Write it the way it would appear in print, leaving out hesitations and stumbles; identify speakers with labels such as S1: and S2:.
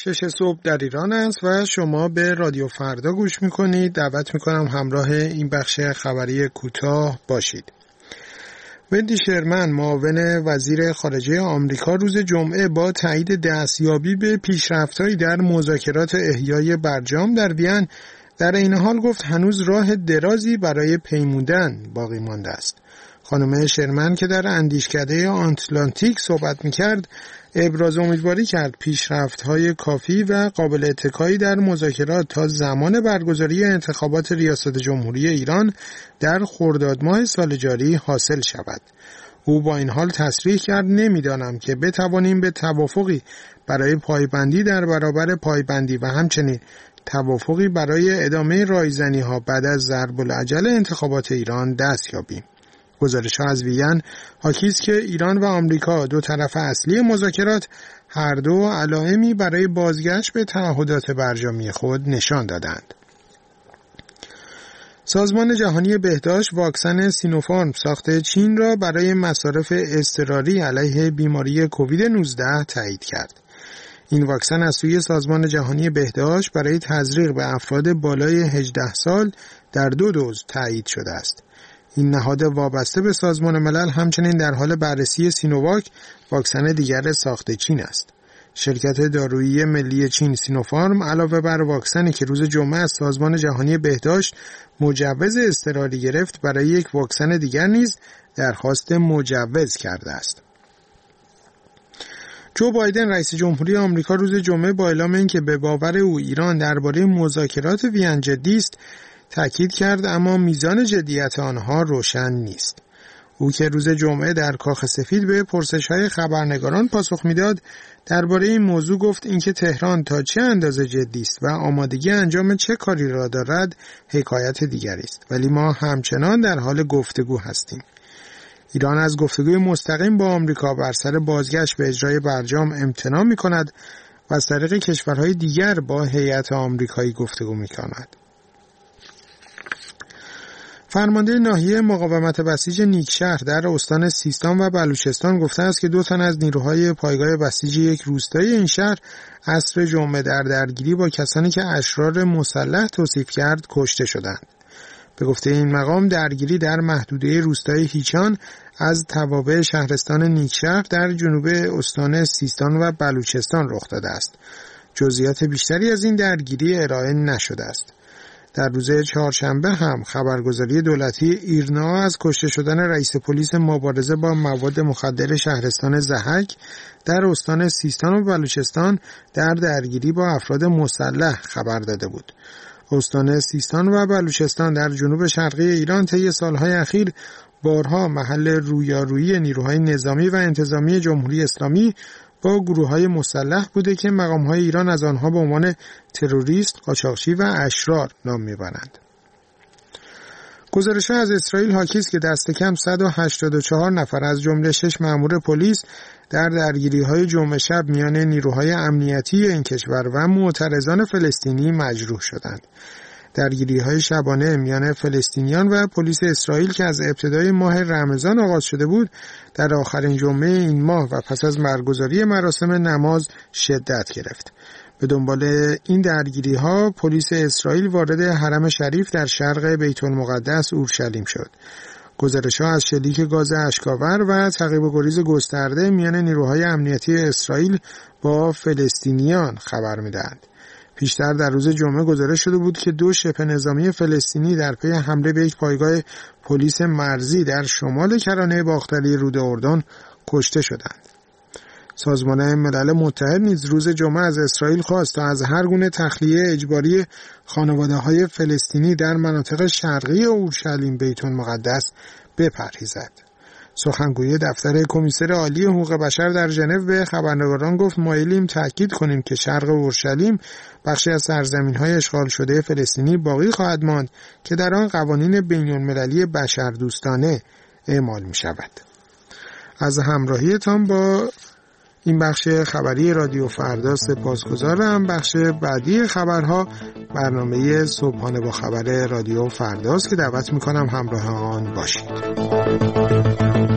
S1: 6 صبح در ایران است و شما به رادیو فردا گوش میکنید. دعوت میکنم همراه این بخش خبری کوتاه باشید. وندی شرمن معاون وزیر خارجه آمریکا روز جمعه با تایید دستیابی به پیشرفت‌هایی در مذاکرات احیای برجام در وین در این حال گفت هنوز راه درازی برای پیمودن باقی مانده است. خانم شرمن که در اندیشکده آتلانتیک صحبت می‌کرد، ابراز امیدواری کرد پیشرفت‌های کافی و قابل اتکایی در مذاکرات تا زمان برگزاری انتخابات ریاست جمهوری ایران در خرداد ماه سال جاری حاصل شود. او با این حال تصریح کرد نمی‌دانم که بتوانیم به توافقی برای پایبندی در برابر پایبندی و همچنین توافقی برای ادامه رایزنی‌ها بعد از ضرب العجل انتخابات ایران دست یابیم. گزارش‌ها از وین حاکی است که ایران و آمریکا دو طرف اصلی مذاکرات هر دو علائمی برای بازگشت به تعهدات برجامی خود نشان دادند. سازمان جهانی بهداشت واکسن سینوفارم ساخته چین را برای مصارف اضطراری علیه بیماری کووید 19 تایید کرد. این واکسن از سوی سازمان جهانی بهداشت برای تزریق به افراد بالای 18 سال در 2 دوز تایید شده است. این نهاد وابسته به سازمان ملل همچنین در حال بررسی سینوواک، واکسن دیگر ساخت چین است. شرکت دارویی ملی چین سینوفارم علاوه بر واکسنی که روز جمعه از سازمان جهانی بهداشت مجوز اضطراری گرفت، برای یک واکسن دیگر نیز درخواست مجوز کرده است. جو بایدن رئیس جمهوری آمریکا روز جمعه با اعلام اینکه به باور او ایران درباره مذاکرات وین جدی است تأکید کرد، اما میزان جدیت آنها روشن نیست. او که روز جمعه در کاخ سفید به پرسش‌های خبرنگاران پاسخ میداد، درباره این موضوع گفت اینکه تهران تا چه اندازه جدی است و آمادگی انجام چه کاری را دارد حکایت دیگری است، ولی ما همچنان در حال گفتگو هستیم. ایران از گفتگوی مستقیم با آمریکا بر سر بازگشت به اجرای برجام امتناع می‌کند و از طریق کشورهای دیگر با هیئت آمریکایی گفتگو می‌کند. فرمانده ناحیه مقاومت بسیج نیکشهر در استان سیستان و بلوچستان گفته است که 2 تن از نیروهای پایگاه بسیج یک روستای این شهر عصر جمعه در درگیری با کسانی که اشرار مسلح توصیف کرد کشته شدند. به گفته این مقام درگیری در محدوده روستای هیچان از توابع شهرستان نیکشهر در جنوب استان سیستان و بلوچستان رخ داده است. جزئیات بیشتری از این درگیری ارائه نشده است. در روز چهارشنبه هم خبرگزاری دولتی ایرنا از کشته شدن رئیس پلیس مبارزه با مواد مخدر شهرستان ضحک در استان سیستان و بلوچستان در درگیری با افراد مسلح خبر داده بود. استان سیستان و بلوچستان در جنوب شرقی ایران طی سالهای اخیر بارها محل رویارویی نیروهای نظامی و انتظامی جمهوری اسلامی با گروه‌های مسلح بوده که مقام‌های ایران از آنها به عنوان تروریست، قاچاقچی و اشرار نام می‌برند. گزارش‌ها از اسرائیل حاکی است که دست کم 184 نفر از جمله 6 مأمور پلیس در درگیری‌های جمعه شب میان نیروهای امنیتی این کشور و معترضان فلسطینی مجروح شدند. درگیری‌های شبانه میان فلسطینیان و پلیس اسرائیل که از ابتدای ماه رمضان آغاز شده بود، در آخرین جمعه این ماه و پس از برگزاری مراسم نماز شدت گرفت. به دنبال این درگیری‌ها پلیس اسرائیل وارد حرم شریف در شرق بیت المقدس اورشلیم شد. گزارش‌ها از شلیک گاز اشک‌آور و تعقیب و گریز گسترده میان نیروهای امنیتی اسرائیل با فلسطینیان خبر می‌دهند. پیشتر در روز جمعه گزارش شده بود که 2 شبه نظامی فلسطینی در پی حمله به یک پایگاه پلیس مرزی در شمال کرانه باختری رود اردن کشته شدند. سازمان ملل متحد نیز روز جمعه از اسرائیل خواست تا از هر گونه تخلیه اجباری خانواده‌های فلسطینی در مناطق شرقی اورشلیم بیت المقدس بپرهیزد. سخنگوی دفتر کمیسر عالی حقوق بشر در ژنو به خبرنگاران گفت مایلیم تأکید کنیم که شرق اورشلیم بخشی از سرزمین‌های اشغال شده فلسطینی باقی خواهد ماند که در آن قوانین بین‌المللی بشردوستانه اعمال می‌شود. از همراهیتان با این بخش خبری رادیو فردا سپاسگزارم. بخش بعدی خبرها برنامه صبحانه با خبر رادیو فرداست که دعوت می‌کنم همراه آن باشید.